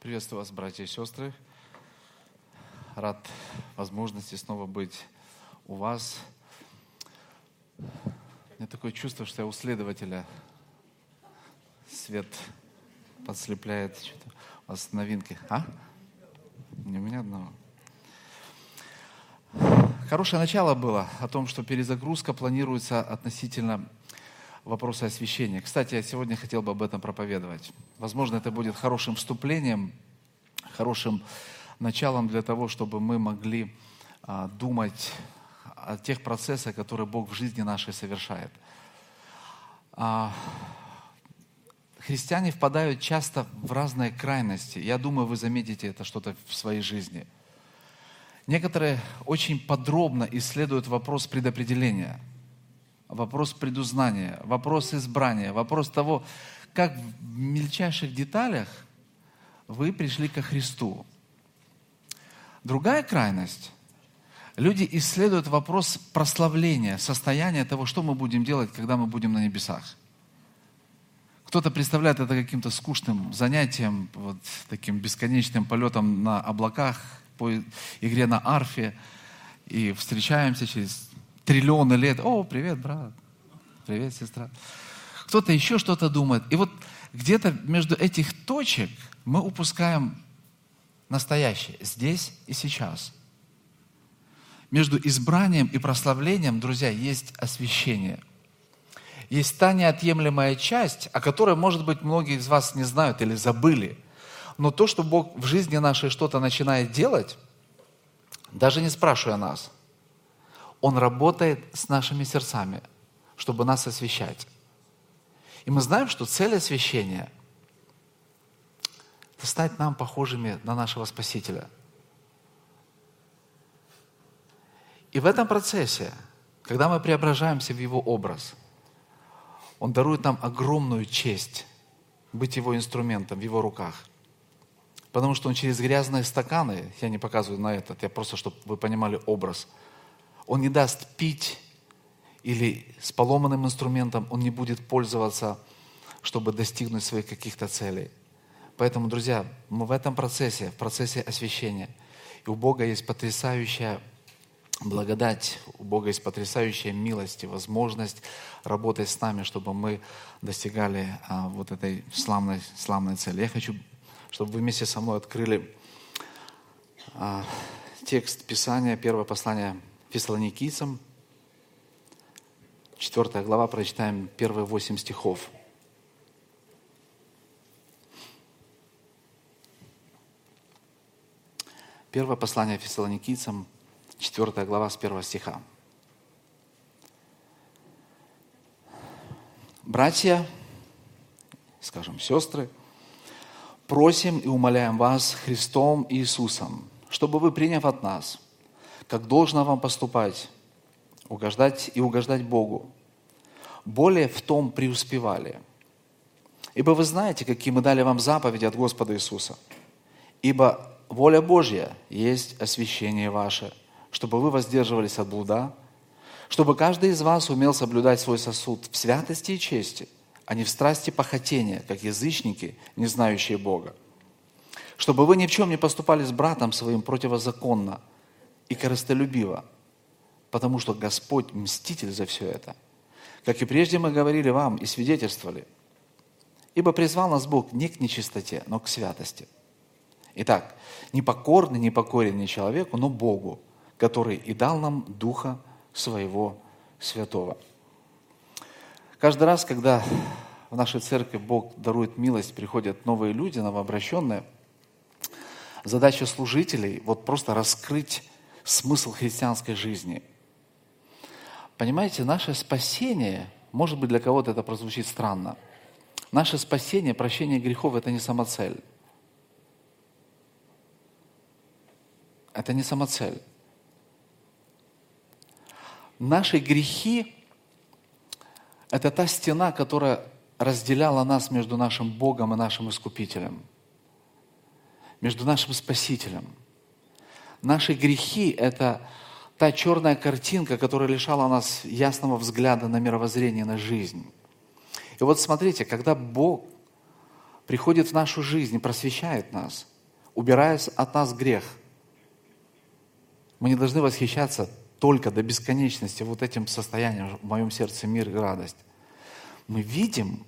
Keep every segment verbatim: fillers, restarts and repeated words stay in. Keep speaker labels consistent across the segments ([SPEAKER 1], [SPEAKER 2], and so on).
[SPEAKER 1] Приветствую вас, братья и сестры. Рад возможности снова быть у вас. У меня такое чувство, что я у следователя. Свет подслепляет. Что-то у вас новинки. А? Не у меня одного. Хорошее начало было о том, что перезагрузка планируется относительно вопроса освящения. Кстати, я сегодня хотел бы об этом проповедовать. Возможно, это будет хорошим вступлением, хорошим началом для того, чтобы мы могли а, думать о тех процессах, которые Бог в жизни нашей совершает. А, христиане впадают часто в разные крайности. Я думаю, вы заметите это что-то в своей жизни. Некоторые очень подробно исследуют вопрос предопределения, вопрос предузнания, вопрос избрания, вопрос того, как в мельчайших деталях вы пришли ко Христу. Другая крайность. Люди исследуют вопрос прославления, состояния того, что мы будем делать, когда мы будем на небесах. Кто-то представляет это каким-то скучным занятием, вот таким бесконечным полетом на облаках, по игре на арфе, и встречаемся через триллионы лет. О, привет, брат. Привет, сестра. Кто-то еще что-то думает. И вот где-то между этих точек мы упускаем настоящее, здесь и сейчас. Между избранием и прославлением, друзья, есть освящение. Есть та неотъемлемая часть, о которой, может быть, многие из вас не знают или забыли. Но то, что Бог в жизни нашей что-то начинает делать, даже не спрашивая нас, Он работает с нашими сердцами, чтобы нас освящать. И мы знаем, что цель освящения – стать нам похожими на нашего Спасителя. И в этом процессе, когда мы преображаемся в Его образ, Он дарует нам огромную честь быть Его инструментом в Его руках. Потому что Он через грязные стаканы, я не показываю на этот, я просто, чтобы вы понимали образ, Он не даст пить или с поломанным инструментом Он не будет пользоваться, чтобы достигнуть своих каких-то целей. Поэтому, друзья, мы в этом процессе, в процессе освящения, и у Бога есть потрясающая благодать, у Бога есть потрясающая милость и возможность работать с нами, чтобы мы достигали а, вот этой славной, славной цели. Я хочу, чтобы вы вместе со мной открыли а, текст Писания, первое послание Фессалоникийцам, четвёртая глава, прочитаем первые восемь стихов. Первое послание Фессалоникийцам, четвёртая глава, с первого стиха. Братья, скажем, сестры, просим и умоляем вас Христом Иисусом, чтобы вы, приняв от нас, как должно вам поступать, угождать и угождать Богу, более в том преуспевали. Ибо вы знаете, какие мы дали вам заповеди от Господа Иисуса. Ибо воля Божья есть освящение ваше, чтобы вы воздерживались от блуда, чтобы каждый из вас умел соблюдать свой сосуд в святости и чести, а не в страсти похотения, как язычники, не знающие Бога. Чтобы вы ни в чем не поступали с братом своим противозаконно и корыстолюбиво, потому что Господь мститель за все это. Как и прежде мы говорили вам и свидетельствовали. Ибо призвал нас Бог не к нечистоте, но к святости. Итак, непокорный, непокорен не человеку, но Богу, который и дал нам Духа Своего Святого. Каждый раз, когда в нашей церкви Бог дарует милость, приходят новые люди, новообращенные, задача служителей вот просто раскрыть смысл христианской жизни. Понимаете, наше спасение, может быть, для кого-то это прозвучит странно, наше спасение, прощение грехов – это не самоцель. Это не самоцель. Наши грехи – это та стена, которая разделяла нас между нашим Богом и нашим Искупителем, между нашим Спасителем. Наши грехи – это та черная картинка, которая лишала нас ясного взгляда на мировоззрение, на жизнь. И вот смотрите, когда Бог приходит в нашу жизнь и просвещает нас, убирая от нас грех. Мы не должны восхищаться только до бесконечности вот этим состоянием в моем сердце мир и радость. Мы видим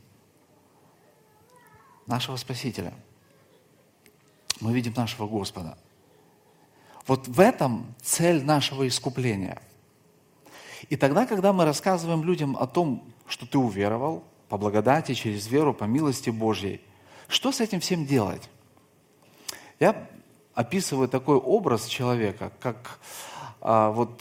[SPEAKER 1] нашего Спасителя. Мы видим нашего Господа. Вот в этом цель нашего искупления. И тогда, когда мы рассказываем людям о том, что ты уверовал, по благодати, через веру, по милости Божьей, что с этим всем делать? Я описываю такой образ человека, как а, вот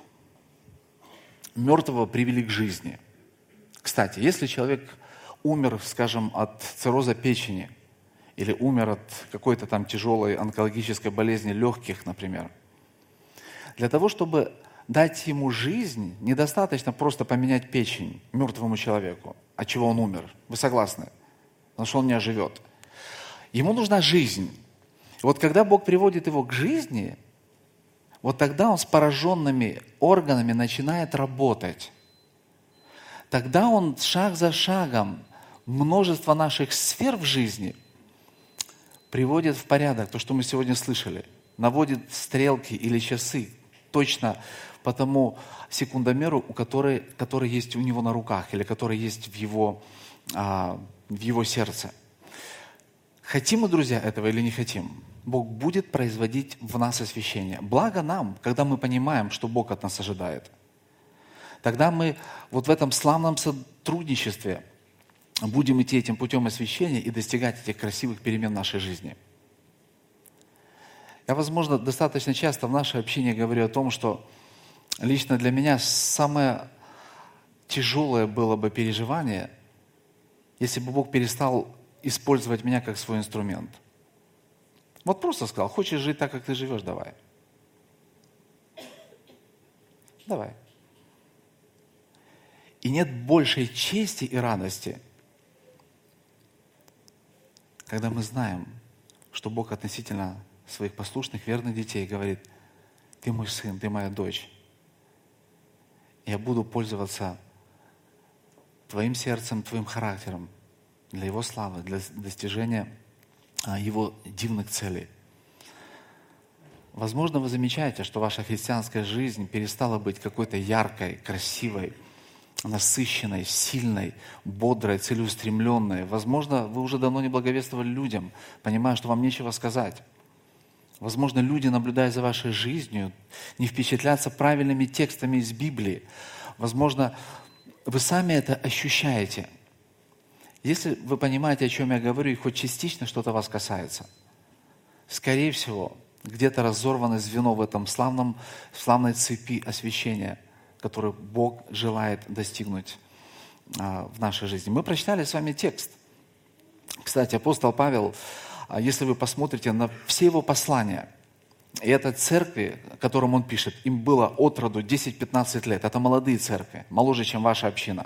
[SPEAKER 1] мертвого привели к жизни. Кстати, если человек умер, скажем, от цирроза печени, или умер от какой-то там тяжелой онкологической болезни легких, например, для того, чтобы дать ему жизнь, недостаточно просто поменять печень мертвому человеку, от чего он умер. Вы согласны? Потому что он не оживет. Ему нужна жизнь. И вот когда Бог приводит его к жизни, вот тогда он с пораженными органами начинает работать. Тогда он шаг за шагом множество наших сфер в жизни приводит в порядок. То, что мы сегодня слышали. Наводит стрелки или часы точно по тому секундомеру, у которой, который есть у него на руках или который есть в его, а, в его сердце. Хотим мы, друзья, этого или не хотим, Бог будет производить в нас освящение. Благо нам, когда мы понимаем, что Бог от нас ожидает. Тогда мы вот в этом славном сотрудничестве будем идти этим путем освящения и достигать этих красивых перемен в нашей жизни. Я, возможно, достаточно часто в нашей общине говорю о том, что лично для меня самое тяжелое было бы переживание, если бы Бог перестал использовать меня как свой инструмент. Вот просто сказал, хочешь жить так, как ты живешь, давай. Давай. И нет большей чести и радости, когда мы знаем, что Бог относительно своих послушных, верных детей говорит, ты мой сын, ты моя дочь. Я буду пользоваться твоим сердцем, твоим характером для Его славы, для достижения Его дивных целей. Возможно, вы замечаете, что ваша христианская жизнь перестала быть какой-то яркой, красивой, насыщенной, сильной, бодрой, целеустремленной. Возможно, вы уже давно не благовествовали людям, понимая, что вам нечего сказать. Возможно, люди, наблюдая за вашей жизнью, не впечатлятся правильными текстами из Библии. Возможно, вы сами это ощущаете. Если вы понимаете, о чем я говорю, и хоть частично что-то вас касается, скорее всего, где-то разорвано звено в этом славном, славной цепи освящения, которую Бог желает достигнуть а, в нашей жизни. Мы прочитали с вами текст. Кстати, апостол Павел, если вы посмотрите на все его послания, и это церкви, которым он пишет, им было от роду десять-пятнадцать лет. Это молодые церкви, моложе, чем ваша община.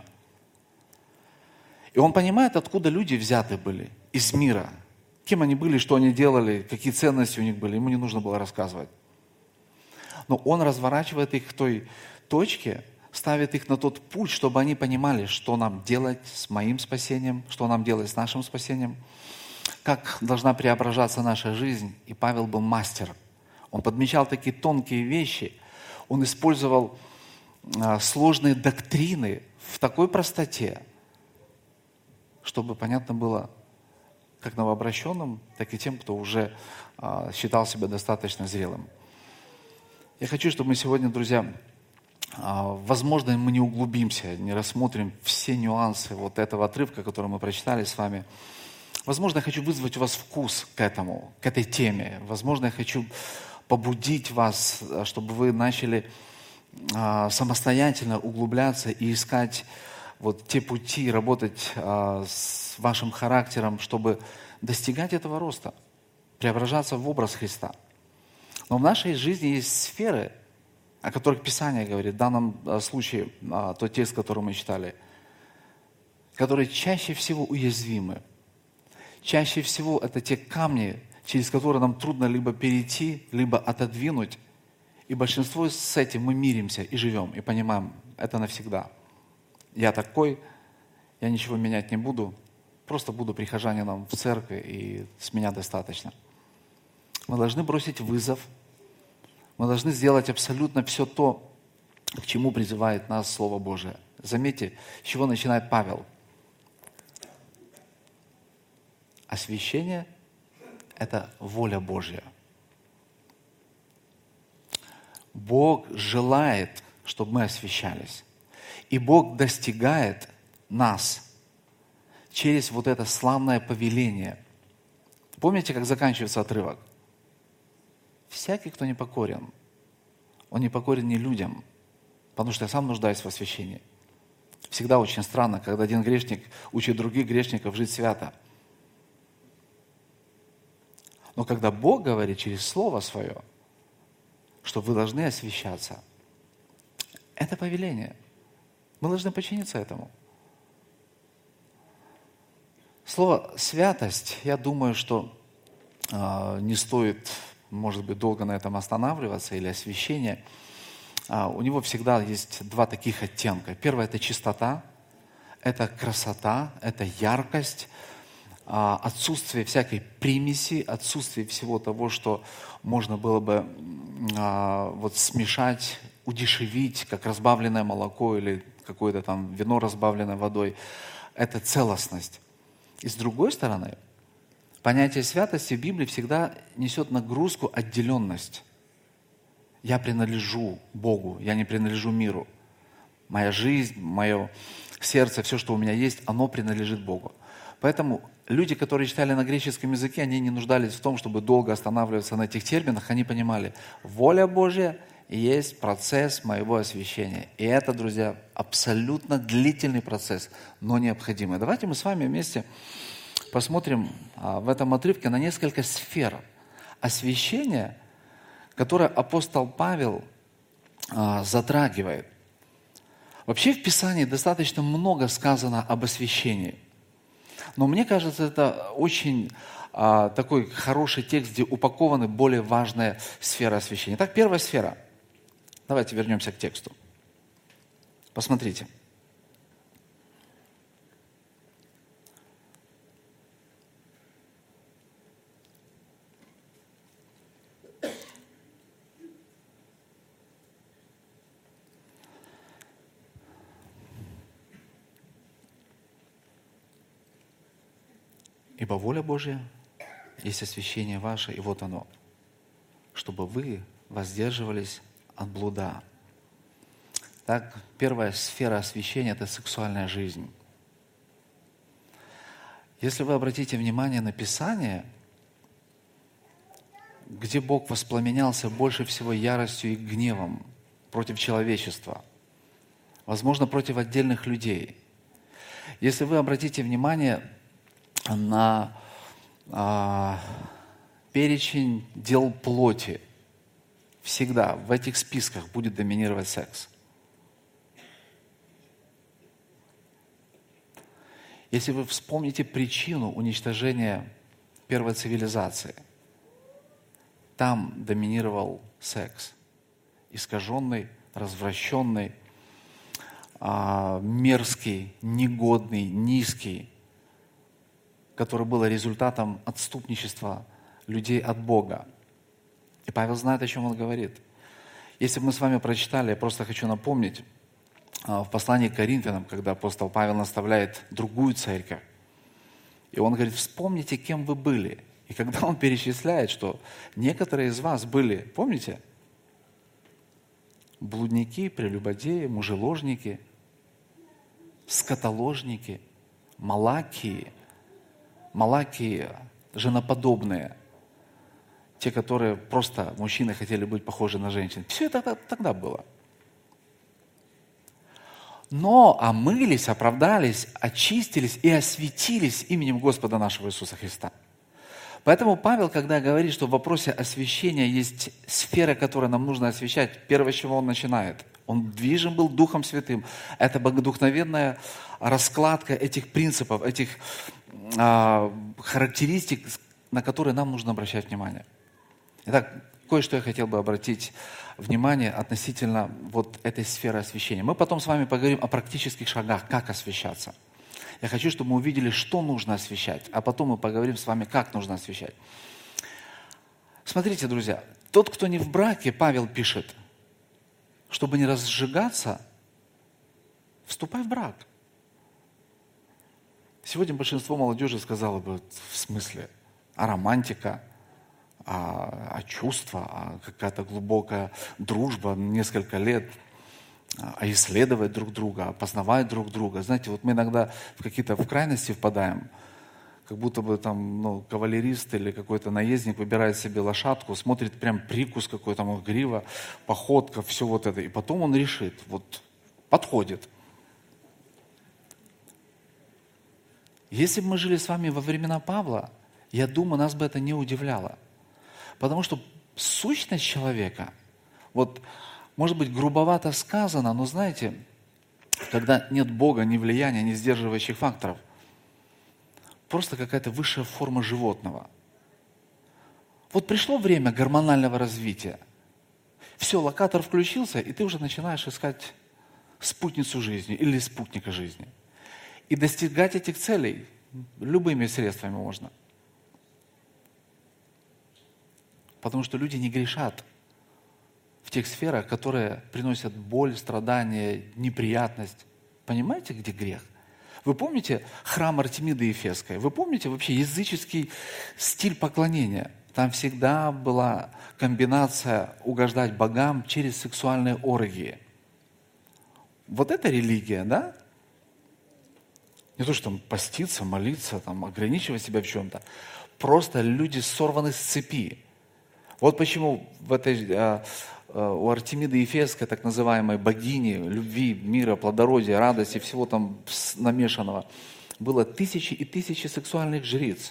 [SPEAKER 1] И он понимает, откуда люди взяты были из мира. Кем они были, что они делали, какие ценности у них были. Ему не нужно было рассказывать. Но он разворачивает их к той точке, ставит их на тот путь, чтобы они понимали, что нам делать с моим спасением, что нам делать с нашим спасением, как должна преображаться наша жизнь. И Павел был мастер. Он подмечал такие тонкие вещи. Он использовал а, сложные доктрины в такой простоте, чтобы понятно было как новообращенным, так и тем, кто уже а, считал себя достаточно зрелым. Я хочу, чтобы мы сегодня, друзья, а, возможно, мы не углубимся, не рассмотрим все нюансы вот этого отрывка, который мы прочитали с вами. Возможно, я хочу вызвать у вас вкус к этому, к этой теме. Возможно, я хочу побудить вас, чтобы вы начали а, самостоятельно углубляться и искать вот те пути, работать а, с вашим характером, чтобы достигать этого роста, преображаться в образ Христа. Но в нашей жизни есть сферы, о которых Писание говорит, в данном а, случае, а, тот текст, который мы читали, которые чаще всего уязвимы. Чаще всего это те камни, через которые нам трудно либо перейти, либо отодвинуть. И большинство с этим мы миримся и живем, и понимаем, это навсегда. Я такой, я ничего менять не буду, просто буду прихожанином в церкви, и с меня достаточно. Мы должны бросить вызов. Мы должны сделать абсолютно все то, к чему призывает нас Слово Божие. Заметьте, с чего начинает Павел. Освящение – это воля Божья. Бог желает, чтобы мы освящались. И Бог достигает нас через вот это славное повеление. Помните, как заканчивается отрывок? Всякий, кто не покорен, он не покорен не людям, потому что я сам нуждаюсь в освящении. Всегда очень странно, когда один грешник учит других грешников жить свято. Но когда Бог говорит через Слово Свое, что вы должны освящаться, это повеление. Мы должны подчиниться этому. Слово «святость», я думаю, что э, не стоит, может быть, долго на этом останавливаться, или освящение. Э, у него всегда есть два таких оттенка. Первое – это чистота, это красота, это яркость, э, отсутствие всякой примеси, отсутствие всего того, что можно было бы э, вот смешать, удешевить, как разбавленное молоко или какое-то там вино, разбавленное водой. Это целостность. И с другой стороны, понятие святости в Библии всегда несет нагрузку отделенность. Я принадлежу Богу, я не принадлежу миру. Моя жизнь, мое сердце, все, что у меня есть, оно принадлежит Богу. Поэтому люди, которые читали на греческом языке, они не нуждались в том, чтобы долго останавливаться на этих терминах. Они понимали, воля Божья есть процесс моего освящения. И это, друзья, абсолютно длительный процесс, но необходимый. Давайте мы с вами вместе посмотрим а, в этом отрывке на несколько сфер освящения, которые апостол Павел а, затрагивает. Вообще в Писании достаточно много сказано об освящении. Но мне кажется, это очень а, такой хороший текст, где упакованы более важные сферы освящения. Итак, первая сфера. Давайте вернемся к тексту. Посмотрите. Ибо воля Божья есть освящение ваше, и вот оно, чтобы вы воздерживались от блуда. Так, первая сфера освящения – это сексуальная жизнь. Если вы обратите внимание на Писание, где Бог воспламенялся больше всего яростью и гневом против человечества, возможно, против отдельных людей. Если вы обратите внимание на а, перечень дел плоти, всегда в этих списках будет доминировать секс. Если вы вспомните причину уничтожения первой цивилизации, там доминировал секс. Искаженный, развращенный, а, мерзкий, негодный, низкий, который был результатом отступничества людей от Бога. И Павел знает, о чем он говорит. Если бы мы с вами прочитали, я просто хочу напомнить, в послании к Коринфянам, когда апостол Павел наставляет другую церковь, и он говорит, вспомните, кем вы были. И когда он перечисляет, что некоторые из вас были, помните, блудники, прелюбодеи, мужеложники, скотоложники, малакии, малакии, женоподобные, те, которые просто, мужчины хотели быть похожи на женщин. Все это тогда было. Но омылись, оправдались, очистились и осветились именем Господа нашего Иисуса Христа. Поэтому Павел, когда говорит, что в вопросе освящения есть сфера, которую нам нужно освящать, первое, с чего он начинает. Он движим был Духом Святым. Это богодухновенная раскладка этих принципов, этих а, характеристик, на которые нам нужно обращать внимание. Итак, кое-что я хотел бы обратить внимание относительно вот этой сферы освящения. Мы потом с вами поговорим о практических шагах, как освящаться. Я хочу, чтобы мы увидели, что нужно освящать, а потом мы поговорим с вами, как нужно освящать. Смотрите, друзья, тот, кто не в браке, Павел пишет, чтобы не разжигаться, вступай в брак. Сегодня большинство молодежи сказало бы, в смысле, а романтика, а, а чувства, а какая-то глубокая дружба, несколько лет, а исследовать друг друга, а познавать друг друга. Знаете, вот мы иногда в какие-то в крайности впадаем, как будто бы там ну, кавалерист или какой-то наездник выбирает себе лошадку, смотрит прям прикус какой там грива, походка, все вот это. И потом он решит, вот подходит. Если бы мы жили с вами во времена Павла, я думаю, нас бы это не удивляло. Потому что сущность человека, вот, может быть, грубовато сказано, но знаете, когда нет Бога, ни влияния, ни сдерживающих факторов, просто какая-то высшая форма животного. Вот пришло время гормонального развития. Все, локатор включился, и ты уже начинаешь искать спутницу жизни или спутника жизни. И достигать этих целей любыми средствами можно. Потому что люди не грешат в тех сферах, которые приносят боль, страдания, неприятность. Понимаете, где грех? Вы помните храм Артемиды Ефесской? Вы помните вообще языческий стиль поклонения? Там всегда была комбинация угождать богам через сексуальные оргии. Вот это религия, да? Не то, что там поститься, молиться, там, ограничивать себя в чем-то. Просто люди сорваны с цепи. Вот почему в этой, а, а, у Артемиды Ефесской, так называемой богини любви, мира, плодородия, радости, всего там намешанного, было тысячи и тысячи сексуальных жриц.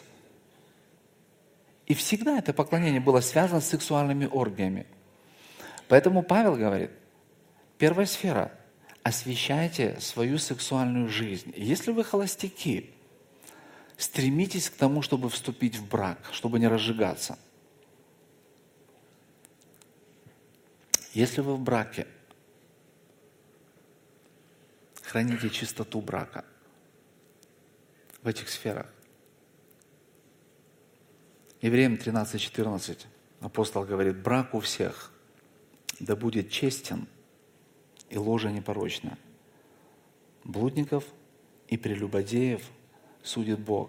[SPEAKER 1] И всегда это поклонение было связано с сексуальными оргиями. Поэтому Павел говорит, первая сфера – освящайте свою сексуальную жизнь. Если вы холостяки, стремитесь к тому, чтобы вступить в брак, чтобы не разжигаться. Если вы в браке, храните чистоту брака в этих сферах. Евреям тринадцать четырнадцать апостол говорит, брак у всех да будет честен и ложа непорочна. Блудников и прелюбодеев судит Бог.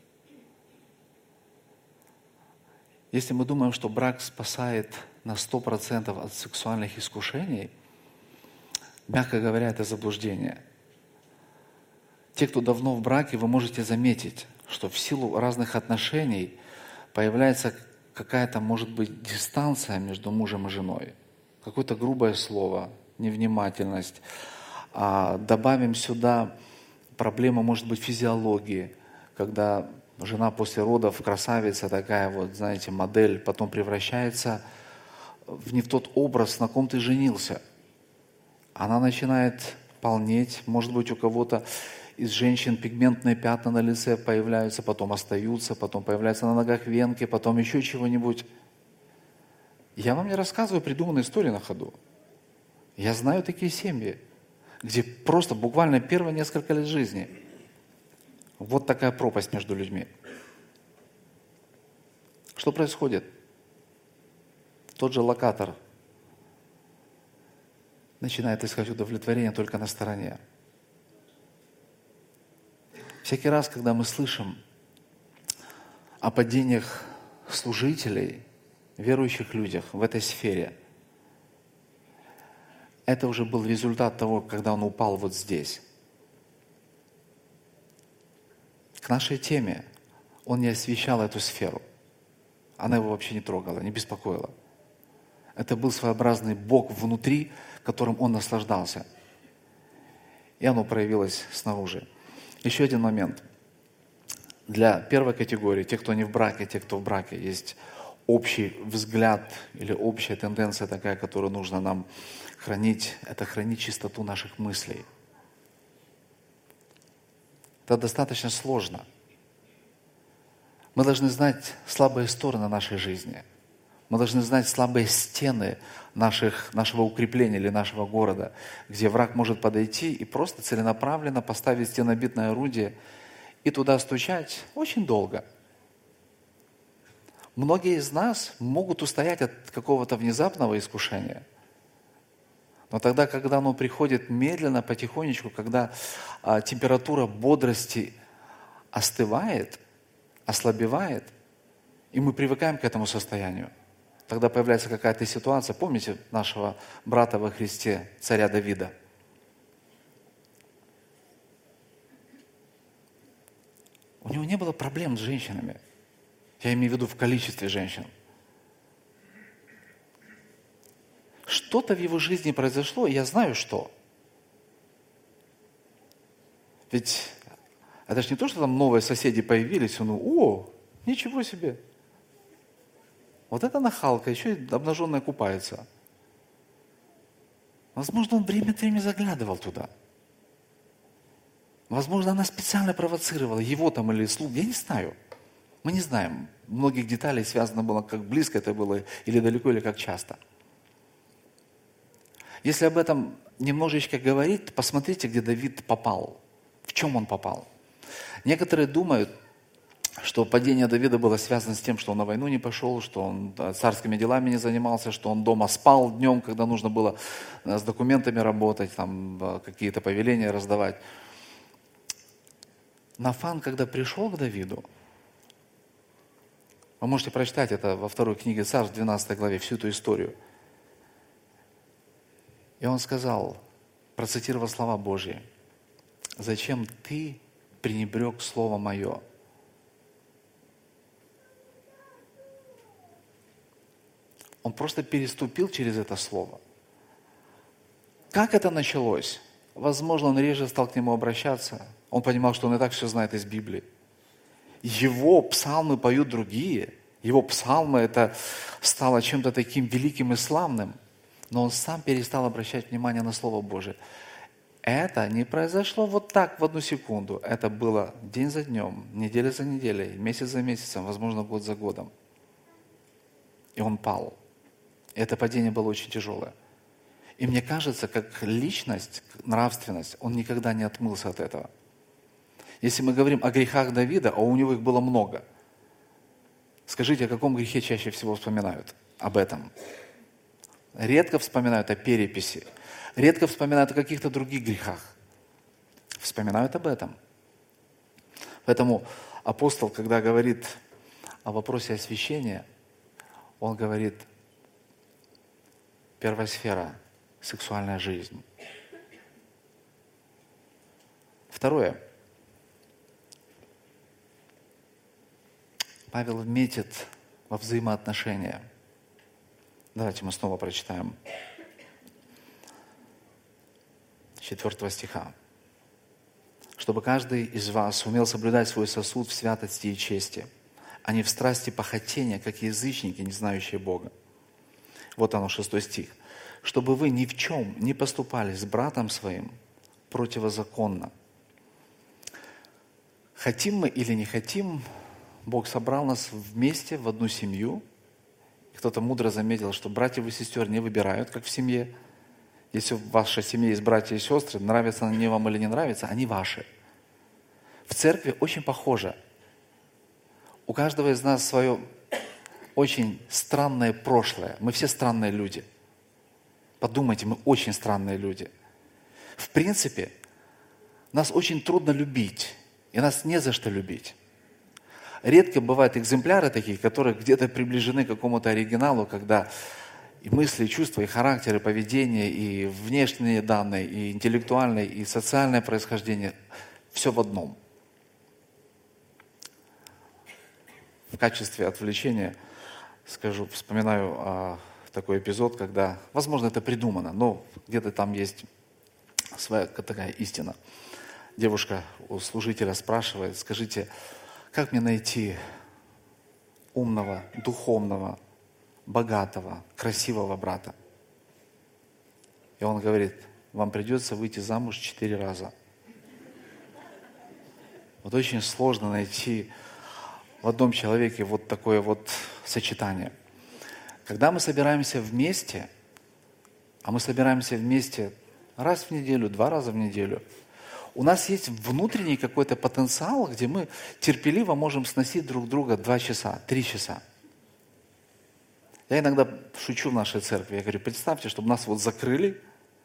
[SPEAKER 1] Если мы думаем, что брак спасает на сто процентов от сексуальных искушений, мягко говоря, это заблуждение. Те, кто давно в браке, вы можете заметить, что в силу разных отношений появляется какая-то, может быть, дистанция между мужем и женой. Какое-то грубое слово, невнимательность. А добавим сюда проблему, может быть, физиологии, когда жена после родов, красавица такая вот, знаете, модель, потом превращается в не в тот образ, на ком ты женился. Она начинает полнеть, может быть, у кого-то из женщин пигментные пятна на лице появляются, потом остаются, потом появляются на ногах венки, потом еще чего-нибудь. Я вам не рассказываю придуманные истории на ходу. Я знаю такие семьи, где просто буквально первые несколько лет жизни вот такая пропасть между людьми. Что происходит? Тот же локатор начинает искать удовлетворение только на стороне. Всякий раз, когда мы слышим о падениях служителей, верующих людях в этой сфере, это уже был результат того, когда он упал вот здесь. К нашей теме он не освещал эту сферу. Она его вообще не трогала, не беспокоила. Это был своеобразный Бог внутри, которым он наслаждался. И оно проявилось снаружи. Еще один момент. Для первой категории, тех, кто не в браке, тех, кто в браке, есть общий взгляд или общая тенденция такая, которую нужно нам хранить. Это хранить чистоту наших мыслей. Это достаточно сложно. Мы должны знать слабые стороны нашей жизни. Мы должны знать слабые стены наших, нашего укрепления или нашего города, где враг может подойти и просто целенаправленно поставить стенобитное орудие и туда стучать очень долго. Многие из нас могут устоять от какого-то внезапного искушения. Но тогда, когда оно приходит медленно, потихонечку, когда а, температура бодрости остывает, ослабевает, и мы привыкаем к этому состоянию, тогда появляется какая-то ситуация. Помните нашего брата во Христе, царя Давида? У него не было проблем с женщинами. Я имею в виду в количестве женщин. Что-то в его жизни произошло, и я знаю, что. Ведь это же не то, что там новые соседи появились, он, о, ничего себе. Вот эта нахалка, еще и обнаженная купается. Возможно, он время от времени заглядывал туда. Возможно, она специально провоцировала его там или слуг, я не знаю. Мы не знаем. Многих деталей связано было, как близко это было, или далеко, или как часто. Если об этом немножечко говорить, посмотрите, где Давид попал. В чем он попал. Некоторые думают, что падение Давида было связано с тем, что он на войну не пошел, что он царскими делами не занимался, что он дома спал днем, когда нужно было с документами работать, там, какие-то повеления раздавать. Нафан, когда пришел к Давиду, вы можете прочитать это во второй книге Царств, двенадцатой главе, всю эту историю. И он сказал, процитировал слова Божьи, «Зачем ты пренебрег слово мое?» Он просто переступил через это слово. Как это началось? Возможно, он реже стал к нему обращаться. Он понимал, что он и так все знает из Библии. Его псалмы поют другие. Его псалмы это стало чем-то таким великим и славным. Но он сам перестал обращать внимание на Слово Божие. Это не произошло вот так в одну секунду. Это было день за днем, неделя за неделей, месяц за месяцем, возможно, год за годом. И он пал. И это падение было очень тяжелое. И мне кажется, как личность, нравственность, он никогда не отмылся от этого. Если мы говорим о грехах Давида, а у него их было много, скажите, о каком грехе чаще всего вспоминают об этом? Редко вспоминают о переписи, редко вспоминают о каких-то других грехах. Вспоминают об этом. Поэтому апостол, когда говорит о вопросе освящения, он говорит, первая сфера – сексуальная жизнь. Второе. Павел метит во взаимоотношения. Давайте мы снова прочитаем четвёртого стиха. «Чтобы каждый из вас умел соблюдать свой сосуд в святости и чести, а не в страсти похотения, как язычники, не знающие Бога». Вот оно, шестой стих. «Чтобы вы ни в чем не поступали с братом своим противозаконно». Хотим мы или не хотим, Бог собрал нас вместе в одну семью. Кто-то мудро заметил, что братьев и сестер не выбирают, как в семье. Если в вашей семье есть братья и сестры, нравятся они вам или не нравятся, они ваши. В церкви очень похоже. У каждого из нас свое очень странное прошлое. Мы все странные люди. Подумайте, мы очень странные люди. В принципе, нас очень трудно любить, и нас не за что любить. Редко бывают экземпляры такие, которые где-то приближены к какому-то оригиналу, когда и мысли, и чувства, и характер, и поведение, и внешние данные, и интеллектуальное, и социальное происхождение – все в одном. В качестве отвлечения скажу, вспоминаю а, такой эпизод, когда, возможно, это придумано, но где-то там есть своя такая истина. Девушка у служителя спрашивает, скажите, как мне найти умного, духовного, богатого, красивого брата? И он говорит, вам придется выйти замуж четыре раза. Вот очень сложно найти в одном человеке вот такое вот сочетание. Когда мы собираемся вместе, а мы собираемся вместе раз в неделю, два раза в неделю, у нас есть внутренний какой-то потенциал, где мы терпеливо можем сносить друг друга два часа, три часа. Я иногда шучу в нашей церкви. Я говорю, представьте, чтобы нас вот закрыли,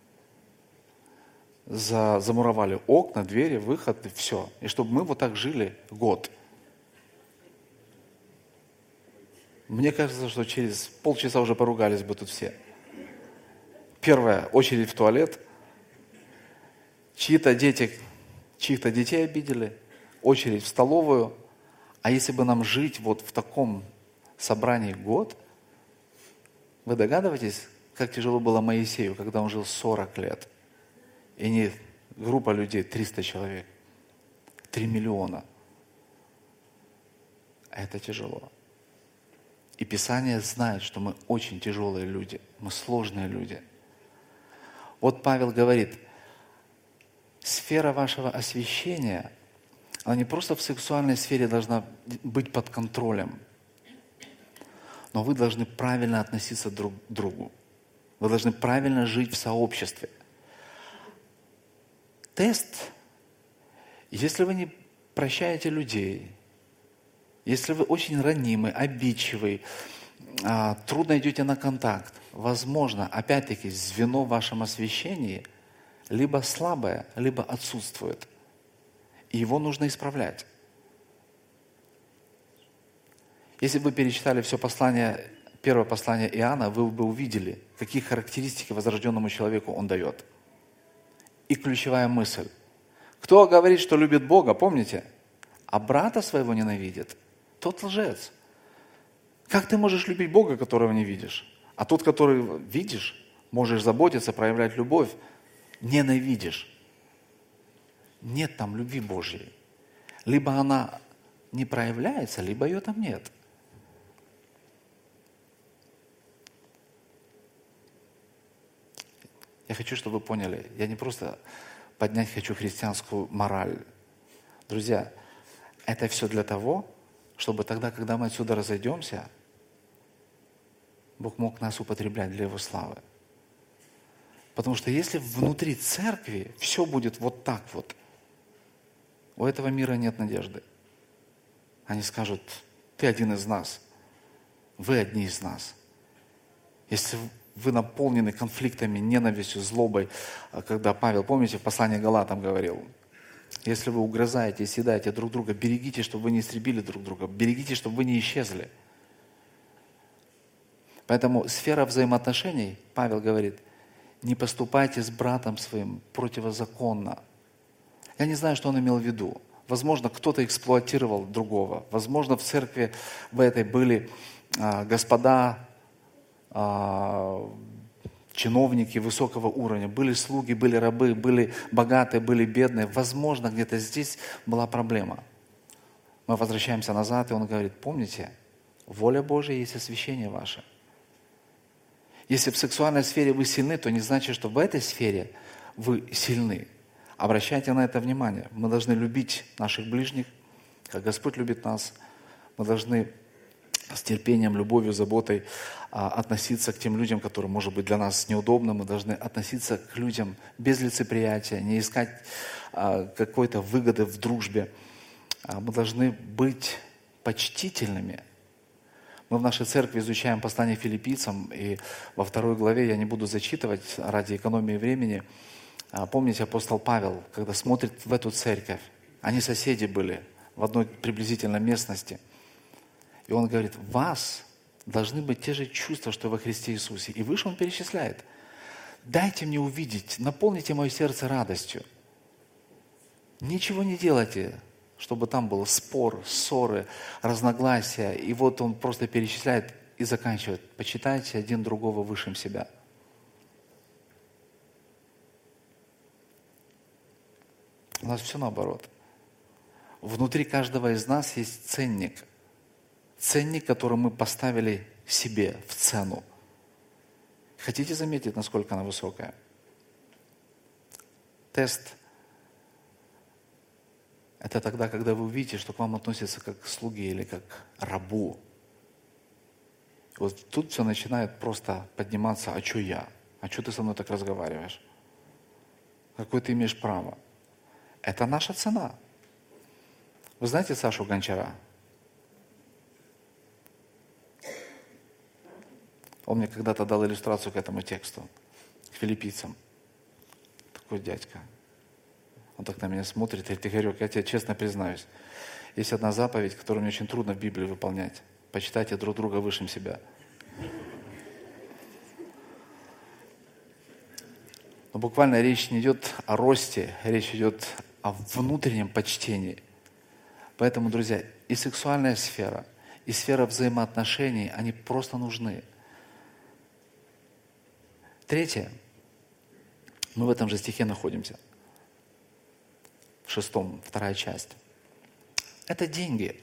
[SPEAKER 1] за, замуровали окна, двери, выход и все. И чтобы мы вот так жили год. Мне кажется, что через полчаса уже поругались бы тут все. Первая очередь в туалет. Чьи-то дети, чьих-то детей обидели. Очередь в столовую. А если бы нам жить вот в таком собрании год, вы догадываетесь, как тяжело было Моисею, когда он жил сорок лет? И не группа людей, триста человек, три миллиона. Это тяжело. И Писание знает, что мы очень тяжелые люди, мы сложные люди. Вот Павел говорит, сфера вашего освящения, она не просто в сексуальной сфере должна быть под контролем, но вы должны правильно относиться друг к другу. Вы должны правильно жить в сообществе. Тест, если вы не прощаете людей, если вы очень ранимый, обидчивый, трудно идете на контакт, возможно, опять-таки, звено в вашем освящении либо слабое, либо отсутствует. И его нужно исправлять. Если бы вы перечитали все послание, первое послание Иоанна, вы бы увидели, какие характеристики возрожденному человеку он дает. И ключевая мысль. Кто говорит, что любит Бога, помните, а брата своего ненавидит, тот лжец. Как ты можешь любить Бога, которого не видишь? А тот, который видишь, можешь заботиться, проявлять любовь, ненавидишь. Нет там любви Божьей. Либо она не проявляется, либо ее там нет. Я хочу, чтобы вы поняли, я не просто поднять хочу христианскую мораль. Друзья, это все для того, чтобы тогда, когда мы отсюда разойдемся, Бог мог нас употреблять для Его славы. Потому что если внутри церкви все будет вот так вот, у этого мира нет надежды. Они скажут, ты один из нас, вы одни из нас. Если вы наполнены конфликтами, ненавистью, злобой, когда Павел, помните, в послании Галатам говорил, если вы угрызаете и съедаете друг друга, берегите, чтобы вы не истребили друг друга, берегите, чтобы вы не исчезли. Поэтому сфера взаимоотношений, Павел говорит, не поступайте с братом своим противозаконно. Я не знаю, что он имел в виду. Возможно, кто-то эксплуатировал другого. Возможно, в церкви в этой были а, господа, а, чиновники высокого уровня, были слуги, были рабы, были богатые, были бедные. Возможно, где-то здесь была проблема. Мы возвращаемся назад, и он говорит, помните, воля Божья есть освящение ваше. Если в сексуальной сфере вы сильны, то не значит, что в этой сфере вы сильны. Обращайте на это внимание. Мы должны любить наших ближних, как Господь любит нас. Мы должны с терпением, любовью, заботой а, относиться к тем людям, которые, может быть, для нас неудобны. Мы должны относиться к людям без лицеприятия, не искать а, какой-то выгоды в дружбе. А, мы должны быть почтительными. Мы в нашей церкви изучаем послание филиппийцам, и во второй главе, я не буду зачитывать ради экономии времени, а, помните, апостол Павел, когда смотрит в эту церковь, они соседи были в одной приблизительно местности, и он говорит, в вас должны быть те же чувства, что во Христе Иисусе. И выше он перечисляет, дайте мне увидеть, наполните мое сердце радостью. Ничего не делайте, чтобы там был спор, ссоры, разногласия. И вот он просто перечисляет и заканчивает. Почитайте один другого высшим себя. У нас все наоборот. Внутри каждого из нас есть ценник. Ценник, который мы поставили себе в цену. Хотите заметить, насколько она высокая? Тест – это тогда, когда вы увидите, что к вам относятся как к слуге или как к рабу. Вот тут все начинает просто подниматься, а что я? А что ты со мной так разговариваешь? Какое ты имеешь право? Это наша цена. Вы знаете Сашу Гончара? Он мне когда-то дал иллюстрацию к этому тексту, к филиппийцам. Такой дядька. Он так на меня смотрит, говорит: Игорек, я тебе честно признаюсь, есть одна заповедь, которую мне очень трудно в Библии выполнять. Почитайте друг друга выше себя. Но буквально речь не идет о росте, речь идет о внутреннем почтении. Поэтому, друзья, и сексуальная сфера, и сфера взаимоотношений, они просто нужны. Третье. Мы в этом же стихе находимся. В шестом, вторая часть. Это деньги.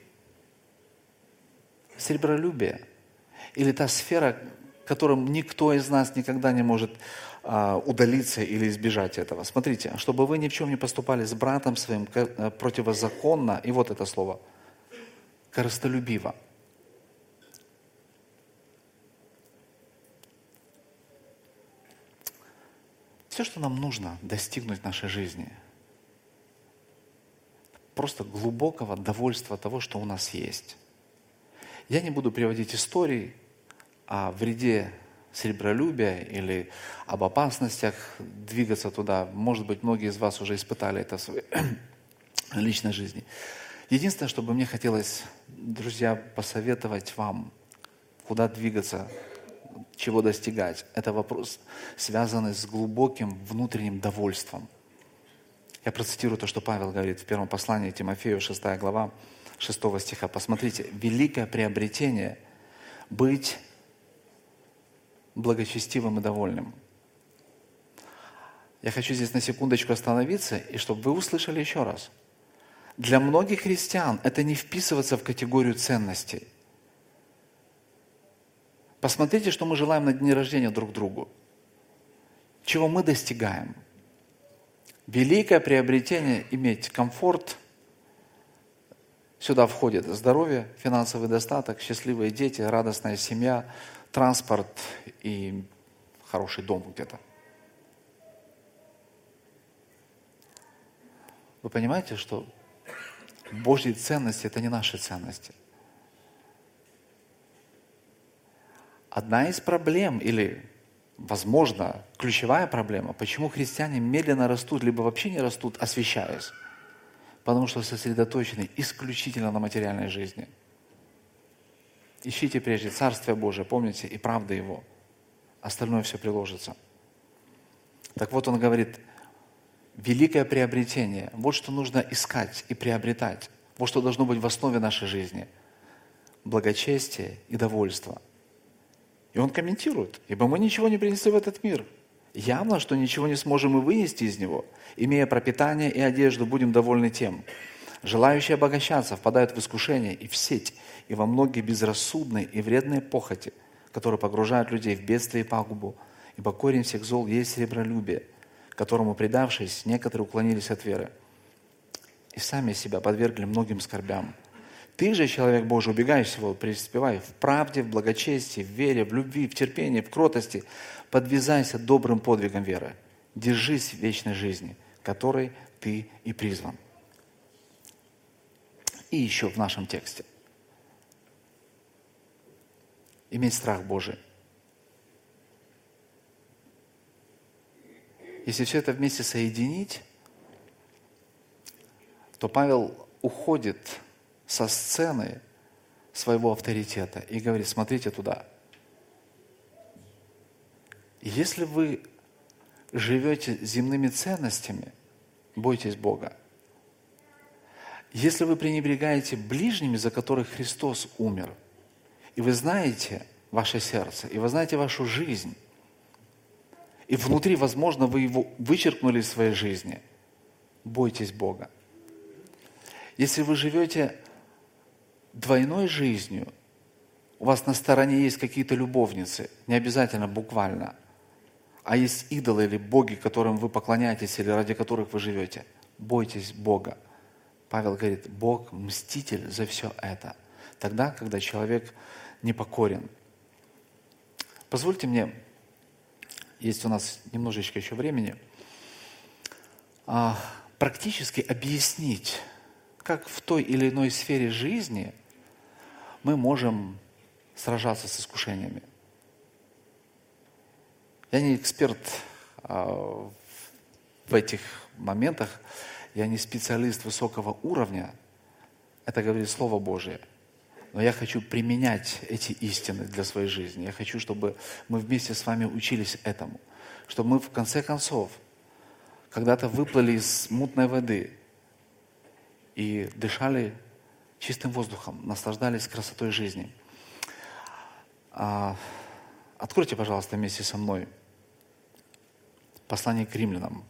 [SPEAKER 1] Сребролюбие. Или та сфера, которым никто из нас никогда не может а, удалиться или избежать этого. Смотрите, чтобы вы ни в чем не поступали с братом своим противозаконно, и вот это слово, корыстолюбиво. Все, что нам нужно достигнуть в нашей жизни, просто глубокого довольства того, что у нас есть. Я не буду приводить истории о вреде сребролюбия или об опасностях двигаться туда. Может быть, многие из вас уже испытали это в своей личной жизни. Единственное, что бы мне хотелось, друзья, посоветовать вам, куда двигаться, чего достигать, это вопрос, связанный с глубоким внутренним довольством. Я процитирую то, что Павел говорит в первом послании Тимофею, шестая глава, шестого стиха. Посмотрите, великое приобретение – быть благочестивым и довольным. Я хочу здесь на секундочку остановиться, и чтобы вы услышали еще раз. Для многих христиан это не вписываться в категорию ценностей. Посмотрите, что мы желаем на дни рождения друг другу. Чего мы достигаем. Великое приобретение – иметь комфорт. Сюда входит здоровье, финансовый достаток, счастливые дети, радостная семья, транспорт и хороший дом где-то. Вы понимаете, что Божьи ценности – это не наши ценности. Одна из проблем, или, возможно, ключевая проблема, почему христиане медленно растут, либо вообще не растут, освящаясь, потому что сосредоточены исключительно на материальной жизни. Ищите прежде Царствие Божие, помните, и правда Его. Остальное все приложится. Так вот, он говорит, великое приобретение, вот что нужно искать и приобретать, вот что должно быть в основе нашей жизни. Благочестие и довольство. И он комментирует, ибо мы ничего не принесли в этот мир. Явно, что ничего не сможем и вынести из него. Имея пропитание и одежду, будем довольны тем. Желающие обогащаться впадают в искушение и в сеть, и во многие безрассудные и вредные похоти, которые погружают людей в бедствие и пагубу. Ибо корень всех зол есть сребролюбие, которому, предавшись, некоторые уклонились от веры и сами себя подвергли многим скорбям. Ты же, человек Божий, убегай всего, преуспевай в правде, в благочестии, в вере, в любви, в терпении, в кротости. Подвязайся добрым подвигом веры. Держись вечной жизни, которой ты и призван. И еще в нашем тексте. Иметь страх Божий. Если все это вместе соединить, то Павел уходит со сцены своего авторитета и говорит, смотрите туда. Если вы живете земными ценностями, бойтесь Бога. Если вы пренебрегаете ближними, за которых Христос умер, и вы знаете ваше сердце, и вы знаете вашу жизнь, и внутри, возможно, вы его вычеркнули из своей жизни, бойтесь Бога. Если вы живете двойной жизнью, у вас на стороне есть какие-то любовницы, не обязательно буквально, а есть идолы или боги, которым вы поклоняетесь или ради которых вы живете, бойтесь Бога. Павел говорит, Бог мститель за все это. Тогда, когда человек непокорен. Позвольте мне, есть у нас немножечко еще времени, практически объяснить, как в той или иной сфере жизни мы можем сражаться с искушениями. Я не эксперт а, в этих моментах, я не специалист высокого уровня, это говорит Слово Божие. Но я хочу применять эти истины для своей жизни. Я хочу, чтобы мы вместе с вами учились этому. Чтобы мы в конце концов когда-то выплыли из мутной воды и дышали чистым воздухом, наслаждались красотой жизни. А, откройте, пожалуйста, вместе со мной послание к римлянам.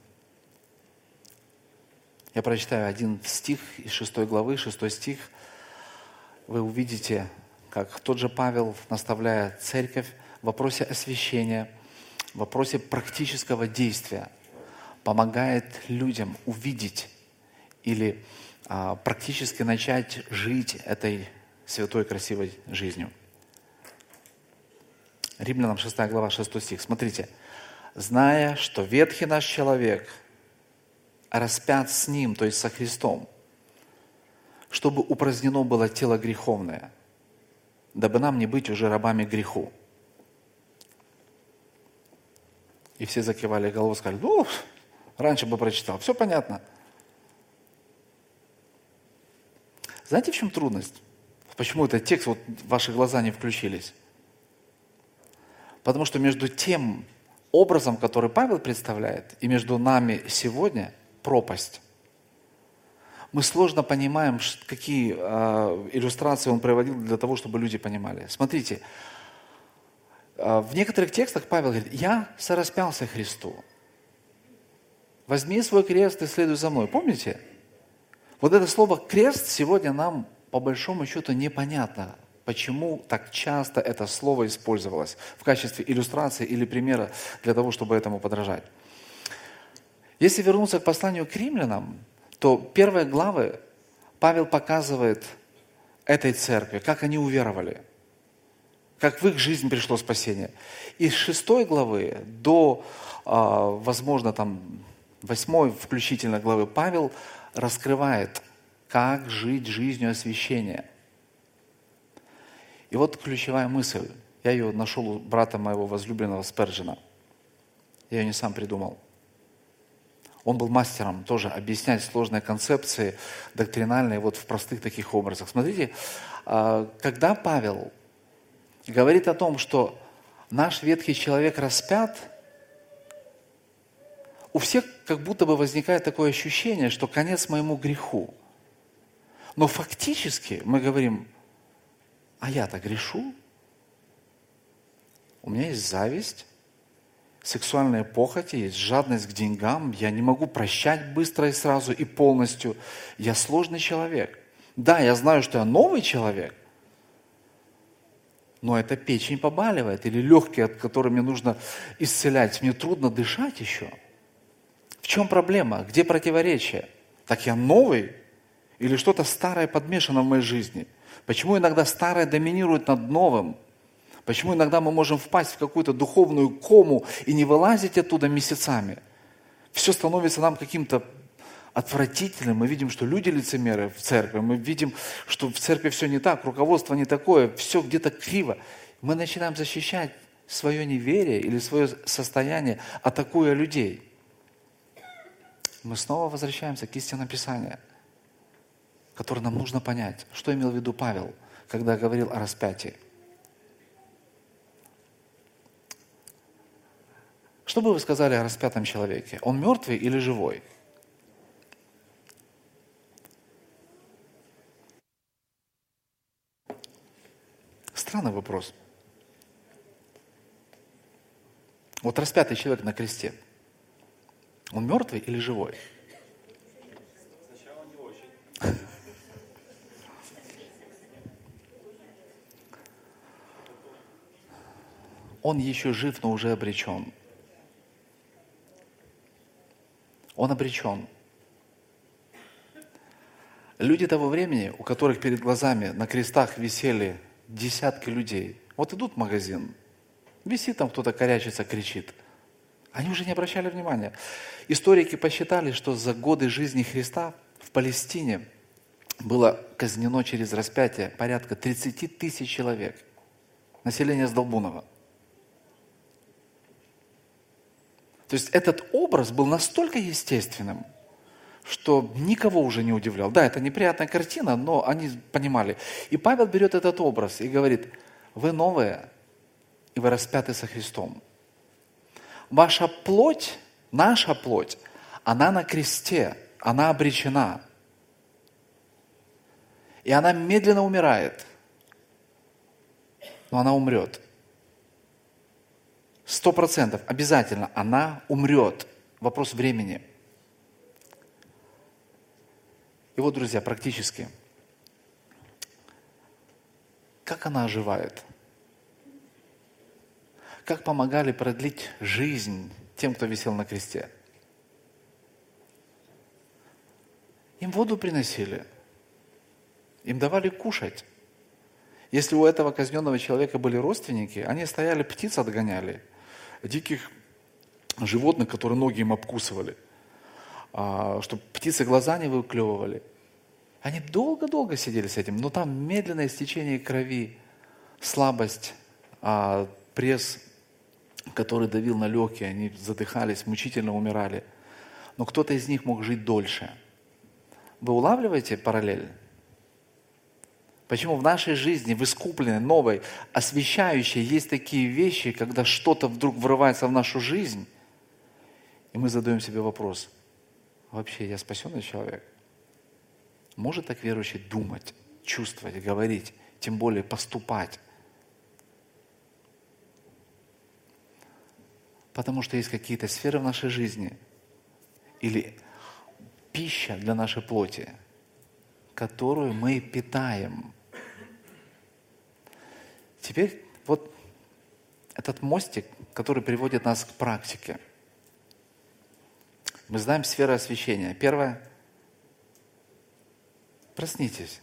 [SPEAKER 1] Я прочитаю один стих из шестой главы, шестой стих. Вы увидите, как тот же Павел, наставляя церковь в вопросе освящения, в вопросе практического действия, помогает людям увидеть или а, практически начать жить этой святой, красивой жизнью. Римлянам шестая глава, шестой стих. Смотрите. «Зная, что ветхий наш человек распят с Ним, то есть со Христом, чтобы упразднено было тело греховное, дабы нам не быть уже рабами греху». И все закивали головой и сказали: ну, раньше бы прочитал, все понятно. Знаете, в чем трудность? Почему этот текст, вот ваши глаза не включились? Потому что между тем образом, который Павел представляет, и между нами сегодня пропасть. Мы сложно понимаем, какие э, иллюстрации он приводил для того, чтобы люди понимали. Смотрите, э, в некоторых текстах Павел говорит: «Я сораспялся Христу. Возьми свой крест и следуй за мной». Помните? Вот это слово «крест» сегодня нам по большому счету непонятно, почему так часто это слово использовалось в качестве иллюстрации или примера для того, чтобы этому подражать. Если вернуться к посланию к римлянам, то первые главы Павел показывает этой церкви, как они уверовали, как в их жизнь пришло спасение. Из шестой главы до, возможно, там восьмой включительно главы Павел раскрывает, как жить жизнью освящения. И вот ключевая мысль. Я ее нашел у брата моего возлюбленного Сперджена. Я ее не сам придумал. Он был мастером тоже объяснять сложные концепции доктринальные вот в простых таких образах. Смотрите, когда Павел говорит о том, что наш ветхий человек распят, у всех как будто бы возникает такое ощущение, что конец моему греху. Но фактически мы говорим: а я-то грешу? У меня есть зависть, сексуальные похоти, есть жадность к деньгам, я не могу прощать быстро и сразу и полностью. Я сложный человек. Да, я знаю, что я новый человек, но эта печень побаливает, или легкие, от которых мне нужно исцелять. Мне трудно дышать еще. В чем проблема? Где противоречие? Так я новый? Или что-то старое подмешано в моей жизни? Почему иногда старое доминирует над новым? Почему иногда мы можем впасть в какую-то духовную кому и не вылазить оттуда месяцами? Все становится нам каким-то отвратительным. Мы видим, что люди лицемеры в церкви. Мы видим, что в церкви все не так, руководство не такое, все где-то криво. Мы начинаем защищать свое неверие или свое состояние, атакуя людей. Мы снова возвращаемся к истинам Писания, которые нам нужно понять. Что имел в виду Павел, когда говорил о распятии? Что бы вы сказали о распятом человеке? Он мертвый или живой? Странный вопрос. Вот распятый человек на кресте, он мертвый или живой?
[SPEAKER 2] Сначала не очень.
[SPEAKER 1] Он еще жив, но уже обречен. Он обречен. Люди того времени, у которых перед глазами на крестах висели десятки людей, вот идут в магазин, висит там кто-то, корячится, кричит. Они уже не обращали внимания. Историки посчитали, что за годы жизни Христа в Палестине было казнено через распятие порядка тридцать тысяч человек. Население Сдолбунова. То есть этот образ был настолько естественным, что никого уже не удивлял. Да, это неприятная картина, но они понимали. И Павел берет этот образ и говорит: вы новые, и вы распяты со Христом. Ваша плоть, наша плоть, она на кресте, она обречена. И она медленно умирает. Но она умрет. Сто процентов, обязательно, она умрет. Вопрос времени. И вот, друзья, практически, как она оживает? Как помогали продлить жизнь тем, кто висел на кресте? Им воду приносили, им давали кушать. Если у этого казненного человека были родственники, они стояли, птиц отгоняли, диких животных, которые ноги им обкусывали, чтобы птицы глаза не выклевывали. Они долго-долго сидели с этим, но там медленное истечение крови, слабость, пресс, который давил на легкие, они задыхались, мучительно умирали. Но кто-то из них мог жить дольше. Вы улавливаете параллель? Почему в нашей жизни, в искупленной, новой, освящающей, есть такие вещи, когда что-то вдруг врывается в нашу жизнь, и мы задаем себе вопрос: вообще я спасенный человек? Может так верующий думать, чувствовать, говорить, тем более поступать? Потому что есть какие-то сферы в нашей жизни или пища для нашей плоти, которую мы питаем. Теперь вот этот мостик, который приводит нас к практике. Мы знаем сферы освящения. Первое – проснитесь.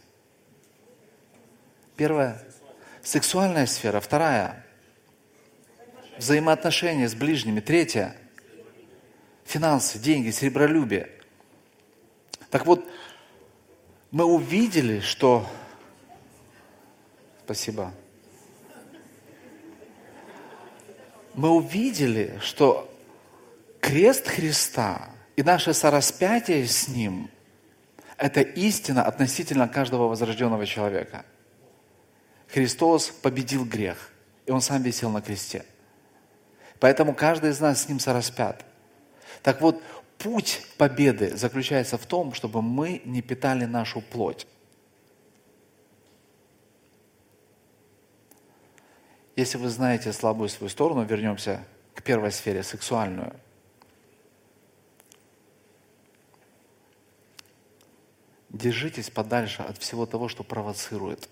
[SPEAKER 1] Первое – сексуальная сфера. Вторая – взаимоотношения с ближними. Третья – финансы, деньги, серебролюбие. Так вот, мы увидели, что... Спасибо. Мы увидели, что крест Христа и наше сораспятие с Ним – это истина относительно каждого возрожденного человека. Христос победил грех, и Он Сам висел на кресте. Поэтому каждый из нас с Ним сораспят. Так вот, путь победы заключается в том, чтобы мы не питали нашу плоть. Если вы знаете слабую свою сторону, вернемся к первой сфере, сексуальную. Держитесь подальше от всего того, что провоцирует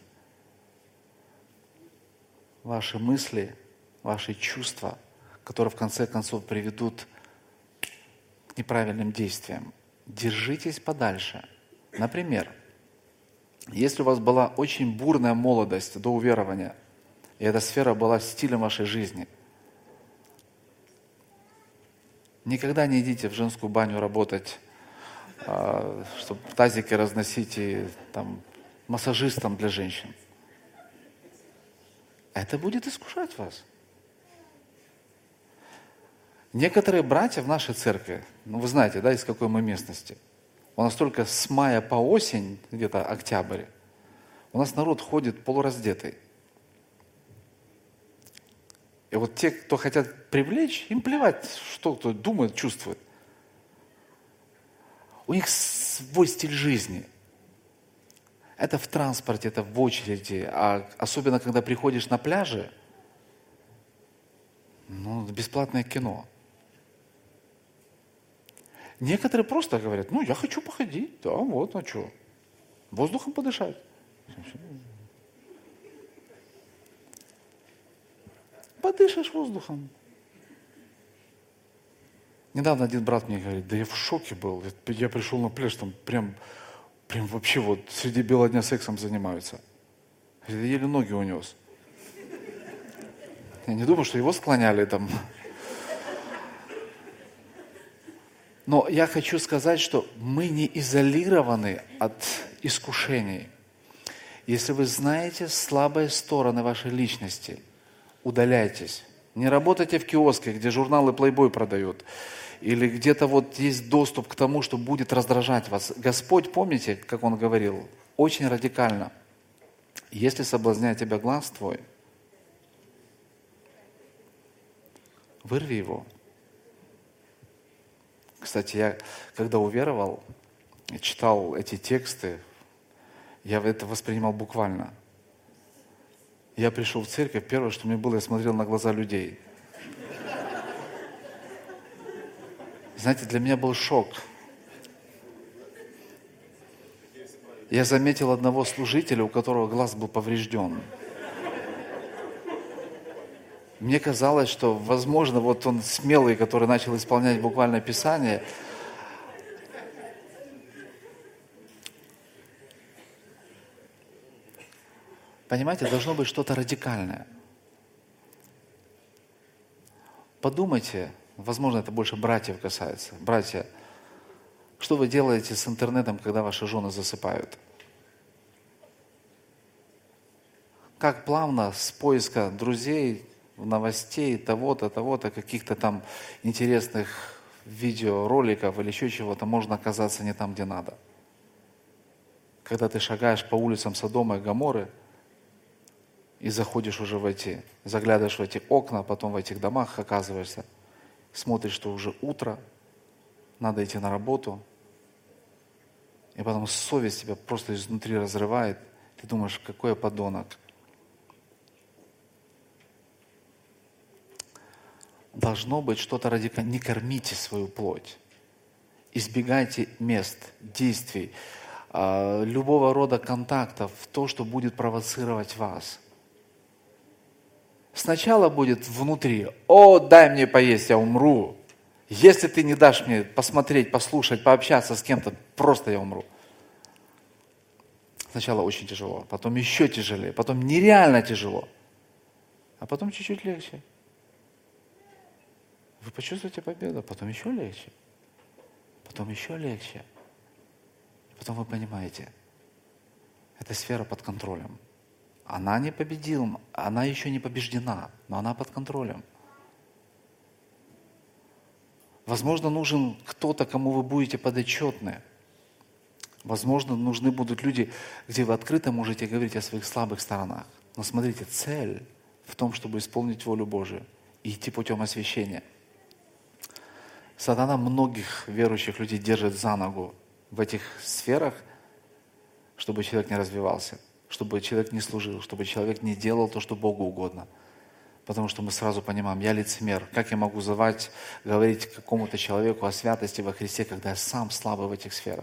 [SPEAKER 1] ваши мысли, ваши чувства, которые в конце концов приведут к неправильным действиям. Держитесь подальше. Например, если у вас была очень бурная молодость до уверования, и эта сфера была стилем вашей жизни, никогда не идите в женскую баню работать, чтобы тазики разносить и там массажистом для женщин. Это будет искушать вас. Некоторые братья в нашей церкви, ну вы знаете, да, из какой мы местности, у нас только с мая по осень, где-то октябрь, у нас народ ходит полураздетый. И вот те, кто хотят привлечь, им плевать, что кто думает, чувствует. У них свой стиль жизни. Это в транспорте, это в очереди, а особенно когда приходишь на пляже, ну, бесплатное кино. Некоторые просто говорят: ну, я хочу походить, да, вот, а что, воздухом подышать. Подышишь воздухом. Недавно один брат мне говорит: да я в шоке был. Я пришел на пляж, там прям, прям вообще вот среди бела дня сексом занимаются. Я еле ноги унес. Я не думаю, что его склоняли там. Но я хочу сказать, что мы не изолированы от искушений. Если вы знаете слабые стороны вашей личности, удаляйтесь, Не работайте в киоске, где журналы Playboy продают. Или где-то вот есть доступ к тому, что будет раздражать вас. Господь, помните, как Он говорил, очень радикально. Если соблазняет тебя глаз твой, вырви его. Кстати, я когда уверовал, читал эти тексты, я это воспринимал буквально. Я пришел в церковь, первое, что мне было, я смотрел на глаза людей. Знаете, для меня был шок. Я заметил одного служителя, у которого глаз был поврежден. Мне казалось, что, возможно, вот он смелый, который начал исполнять буквально Писание. Понимаете, должно быть что-то радикальное. Подумайте, возможно, это больше братьев касается. Братья, что вы делаете с интернетом, когда ваши жены засыпают? Как плавно с поиска друзей, новостей, того-то, того-то, каких-то там интересных видеороликов или еще чего-то, можно оказаться не там, где надо. Когда ты шагаешь по улицам Содома и Гоморры и заходишь уже в эти, заглядываешь в эти окна, потом в этих домах оказываешься, смотришь, что уже утро, надо идти на работу, и потом совесть тебя просто изнутри разрывает, ты думаешь, какой я подонок. Должно быть что-то радикальное. Не кормите свою плоть. Избегайте мест, действий, любого рода контактов, то, что будет провоцировать вас. Сначала будет внутри: «О, дай мне поесть, я умру». Если ты не дашь мне посмотреть, послушать, пообщаться с кем-то, просто я умру. Сначала очень тяжело, потом еще тяжелее, потом нереально тяжело, а потом чуть-чуть легче. Вы почувствуете победу, потом еще легче, потом еще легче. Потом вы понимаете, эта сфера под контролем. Она не победила, она еще не побеждена, но она под контролем. Возможно, нужен кто-то, кому вы будете подотчетны. Возможно, нужны будут люди, где вы открыто можете говорить о своих слабых сторонах. Но смотрите, цель в том, чтобы исполнить волю Божию и идти путем освящения. Сатана многих верующих людей держит за ногу в этих сферах, чтобы человек не развивался, чтобы человек не служил, чтобы человек не делал то, что Богу угодно. Потому что мы сразу понимаем, я лицемер. Как я могу звать, говорить какому-то человеку о святости во Христе, когда я сам слабый в этих сферах?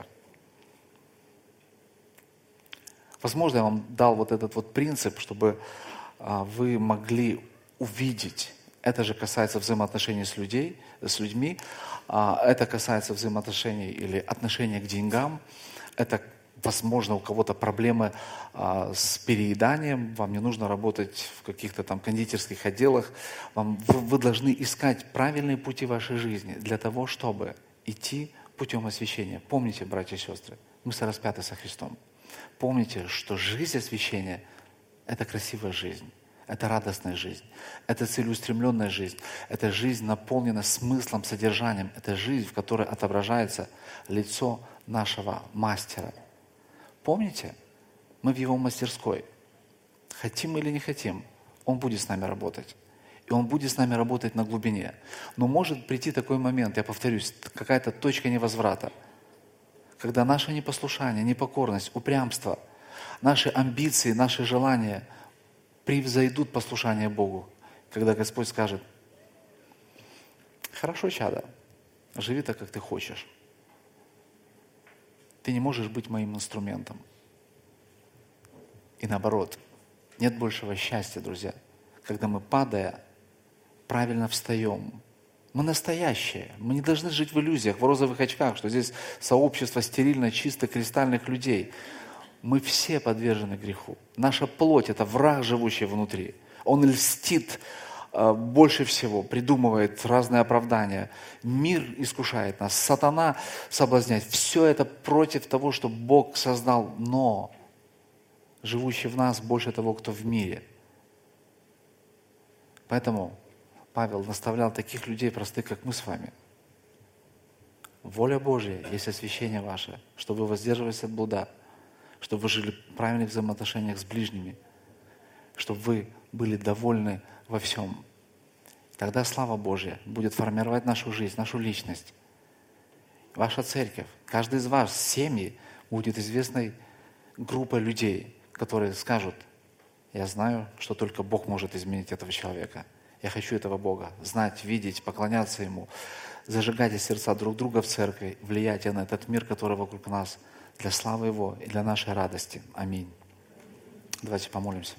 [SPEAKER 1] Возможно, я вам дал вот этот вот принцип, чтобы а, вы могли увидеть. Это же касается взаимоотношений с, людей, с людьми. А, это касается взаимоотношений или отношения к деньгам. Это, возможно, у кого-то проблемы а, с перееданием. Вам не нужно работать в каких-то там кондитерских отделах. Вам, вы, вы должны искать правильные пути в вашей жизни для того, чтобы идти путем освящения. Помните, братья и сестры, мы сораспяты со Христом. Помните, что жизнь освящения – это красивая жизнь, это радостная жизнь, это целеустремленная жизнь, это жизнь, наполненная смыслом, содержанием, это жизнь, в которой отображается лицо нашего мастера. Помните, мы в его мастерской. Хотим мы или не хотим, он будет с нами работать. И он будет с нами работать на глубине. Но может прийти такой момент, я повторюсь, какая-то точка невозврата, когда наше непослушание, непокорность, упрямство, наши амбиции, наши желания превзойдут послушание Богу. Когда Господь скажет: хорошо, чадо, живи так, как ты хочешь. Ты не можешь быть моим инструментом. И наоборот, нет большего счастья, друзья, когда мы, падая, правильно встаем. Мы настоящие. Мы не должны жить в иллюзиях, в розовых очках, что здесь сообщество стерильно, чисто, кристальных людей. Мы все подвержены греху. Наша плоть – это враг, живущий внутри. Он льстит э, больше всего, придумывает разные оправдания. Мир искушает нас, сатана соблазняет. Все это против того, что Бог создал. Но живущий в нас больше того, кто в мире. Поэтому Павел наставлял таких людей простых, как мы с вами. Воля Божья есть освящение ваше, чтобы вы воздерживались от блуда, чтобы вы жили в правильных взаимоотношениях с ближними, чтобы вы были довольны во всем. Тогда слава Божья будет формировать нашу жизнь, нашу личность. Ваша церковь, каждый из вас, семьи, будет известной группой людей, которые скажут: я знаю, что только Бог может изменить этого человека. Я хочу этого Бога знать, видеть, поклоняться Ему, зажигать сердца друг друга в церкви, влиять на этот мир, который вокруг нас, для славы Его и для нашей радости. Аминь. Давайте помолимся.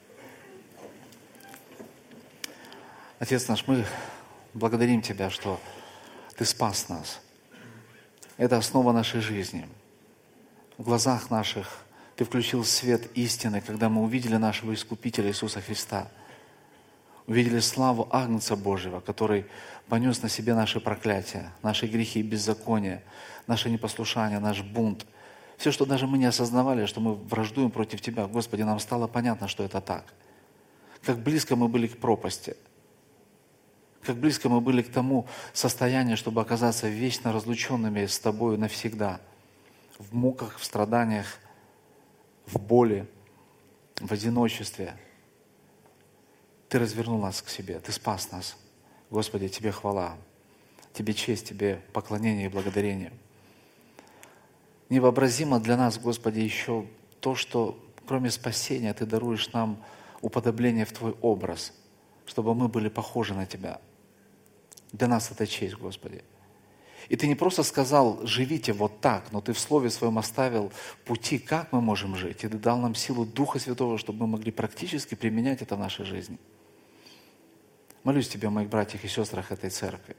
[SPEAKER 1] Отец наш, мы благодарим Тебя, что Ты спас нас. Это основа нашей жизни. В глазах наших Ты включил свет истины, когда мы увидели нашего Искупителя Иисуса Христа. Увидели славу Агнца Божьего, который понес на себе наши проклятия, наши грехи и беззакония, наше непослушание, наш бунт. Все, что даже мы не осознавали, что мы враждуем против Тебя, Господи, нам стало понятно, что это так. Как близко мы были к пропасти. Как близко мы были к тому состоянию, чтобы оказаться вечно разлученными с Тобою навсегда. В муках, в страданиях, в боли, в одиночестве. Ты развернул нас к себе, Ты спас нас. Господи, Тебе хвала, Тебе честь, Тебе поклонение и благодарение. Невообразимо для нас, Господи, еще то, что кроме спасения Ты даруешь нам уподобление в Твой образ, чтобы мы были похожи на Тебя. Для нас это честь, Господи. И Ты не просто сказал: живите вот так, но Ты в Слове Своем оставил пути, как мы можем жить. И Ты дал нам силу Духа Святого, чтобы мы могли практически применять это в нашей жизни. Молюсь Тебя о моих братьях и сестрах этой церкви,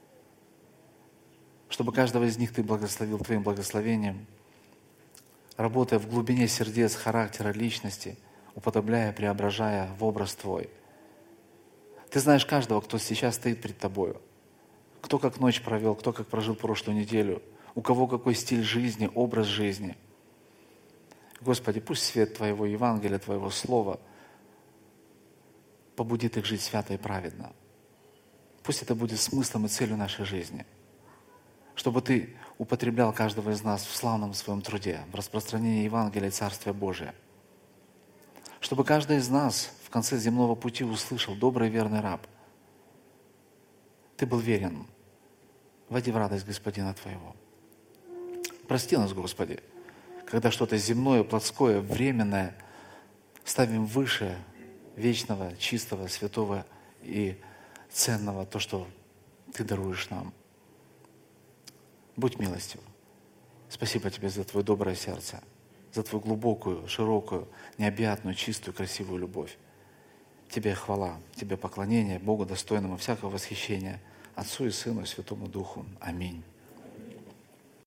[SPEAKER 1] чтобы каждого из них Ты благословил Твоим благословением, работая в глубине сердец, характера, личности, уподобляя, преображая в образ Твой. Ты знаешь каждого, кто сейчас стоит пред Тобою. Кто как ночь провел, кто как прожил прошлую неделю, у кого какой стиль жизни, образ жизни. Господи, пусть свет Твоего Евангелия, Твоего Слова побудит их жить свято и праведно. Пусть это будет смыслом и целью нашей жизни. Чтобы Ты употреблял каждого из нас в славном своем труде, в распространении Евангелия и Царствия Божия. Чтобы каждый из нас в конце земного пути услышал: добрый и верный раб, Ты был верен, войди в радость Господина Твоего. Прости нас, Господи, когда что-то земное, плотское, временное ставим выше вечного, чистого, святого и ценного, то, что Ты даруешь нам. Будь милостив. Спасибо Тебе за Твое доброе сердце, за Твою глубокую, широкую, необъятную, чистую, красивую любовь. Тебе хвала, Тебе поклонение, Богу достойному всякого восхищения, Отцу и Сыну и Святому Духу. Аминь.